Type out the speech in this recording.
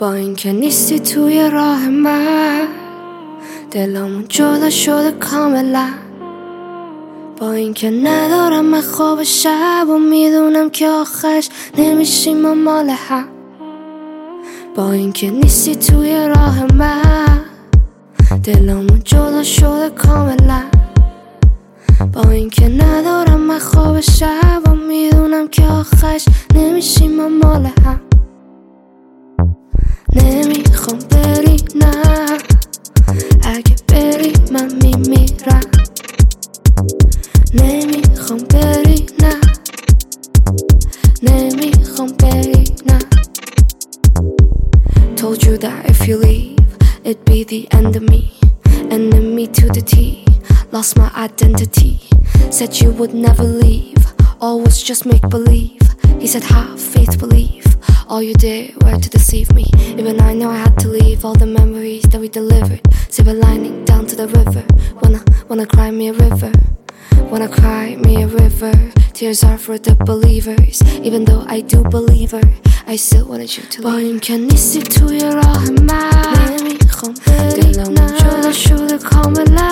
با اینکه نیستی توی راه من، دلمون جدا شده کاملا. با اینکه ندارم من خواب شب و میدونم که آخرش نمیشیم ما مال هم. با اینکه نیستی توی راه من، دلمون جدا شده کاملا. با اینکه ندارم من خواب شب و میدونم که آخرش نمیشیم ما مال هم. نمیخوام بری نه، اگه بری من میمیرم. نمیخوام بری نه، نمیخوام بری نه. Told you that if you leave it'd be the end of me. Enemy to the T, lost my identity. Said you would never leave, all was just make believe. He said have faith, believe. All you did were to deceive me. Even I know I had to leave all the memories that we delivered. Silver lining down to the river. Wanna cry me a river. Wanna cry me a river. Tears are for the believers. Even though I do believe her, I still wanted you to leave. با اینکه نیستی توی راه من، نمیخوام بری نه، دلمون جدا شده کاملا.